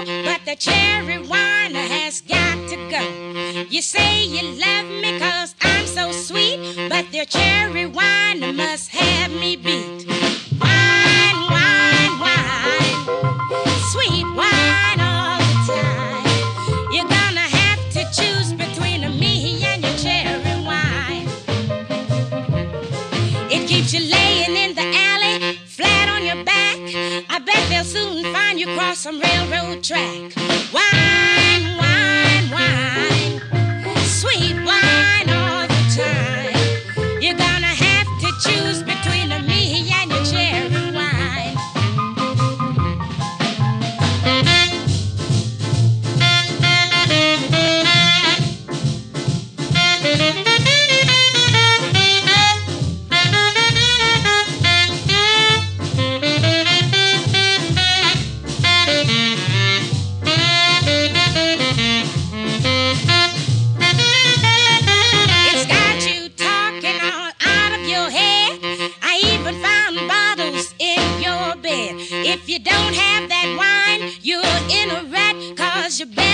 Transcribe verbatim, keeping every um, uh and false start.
but the cherry wine has got to go. You say you love me cause I'm so sweet, but the cherry wine must have me beat. Wine, wine, wine, sweet wine all the time. You're gonna have to choose between me and your cherry wine. It keeps you laying in the alley, flat on your back. I bet they'll soon find you cross some railroad track. Wine, wine, wine, sweet wine all the time. You're gonna have to choose between me and your cherry wine. It's got you talking all out of your head. I even found bottles in your bed. If you don't have that wine, you're in a rat, cause you're